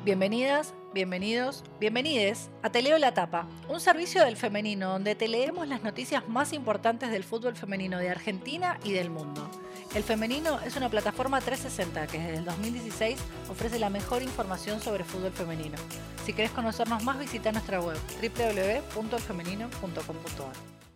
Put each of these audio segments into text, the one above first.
Bienvenidas, bienvenidos, bienvenides a Te Leo la Tapa, un servicio del femenino donde te leemos las noticias más importantes del fútbol femenino de Argentina y del mundo. El Femenino es una plataforma 360 que desde el 2016 ofrece la mejor información sobre fútbol femenino. Si querés conocernos más, visita nuestra web www.elfemenino.com.ar.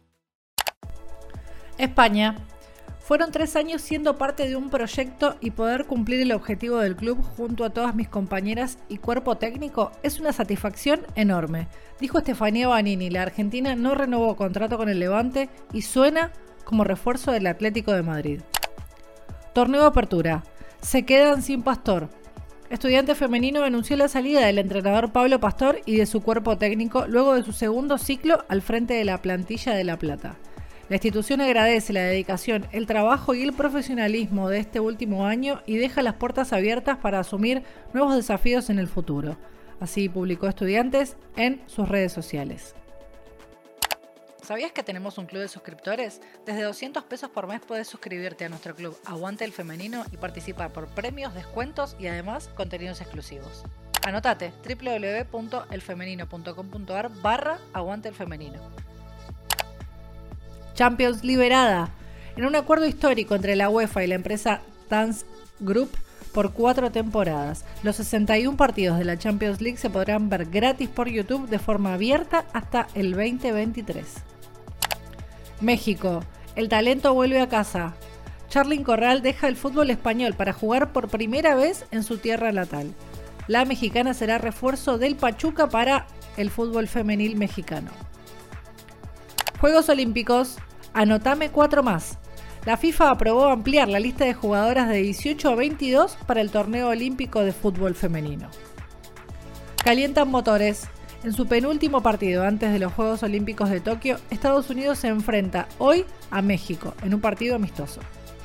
España. Fueron 3 años siendo parte de un proyecto y poder cumplir el objetivo del club junto a todas mis compañeras y cuerpo técnico es una satisfacción enorme, dijo Estefanía Banini. La argentina no renovó contrato con el Levante y suena como refuerzo del Atlético de Madrid. Torneo Apertura. Se quedan sin Pastor. Estudiantes Femenino anunció la salida del entrenador Pablo Pastor y de su cuerpo técnico luego de su segundo ciclo al frente de la plantilla de La Plata. La institución agradece la dedicación, el trabajo y el profesionalismo de este último año y deja las puertas abiertas para asumir nuevos desafíos en el futuro. Así publicó Estudiantes en sus redes sociales. ¿Sabías que tenemos un club de suscriptores? Desde 200 pesos por mes puedes suscribirte a nuestro club Aguante el Femenino y participar por premios, descuentos y además contenidos exclusivos. Anotate www.elfemenino.com.ar/Aguante el Femenino. Champions liberada. En un acuerdo histórico entre la UEFA y la empresa Dance Group por 4 temporadas, los 61 partidos de la Champions League se podrán ver gratis por YouTube de forma abierta hasta el 2023. México. El talento vuelve a casa. Charlyn Corral deja el fútbol español para jugar por primera vez en su tierra natal. La mexicana será refuerzo del Pachuca para el fútbol femenil mexicano. Juegos Olímpicos. Anotame 4 más. La FIFA aprobó ampliar la lista de jugadoras de 18 a 22 para el torneo olímpico de fútbol femenino. Calientan motores. En su penúltimo partido antes de los Juegos Olímpicos de Tokio, Estados Unidos se enfrenta hoy a México en un partido amistoso.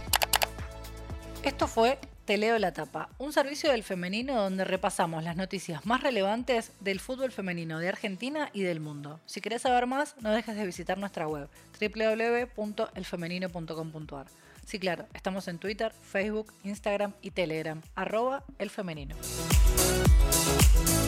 Esto fue Te Leo la Tapa, un servicio del femenino donde repasamos las noticias más relevantes del fútbol femenino de Argentina y del mundo. Si querés saber más, no dejes de visitar nuestra web www.elfemenino.com.ar. Sí, claro, estamos en Twitter, Facebook, Instagram y Telegram, @elfemenino.